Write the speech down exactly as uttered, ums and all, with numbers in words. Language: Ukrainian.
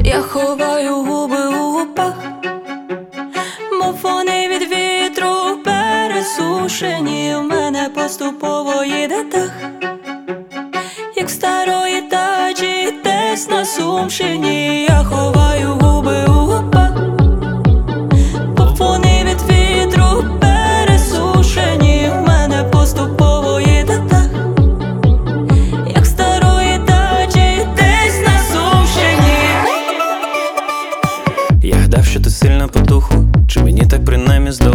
Я ховаю губи у губах, мов вони від вітру пересушені. В мене поступово їде дах.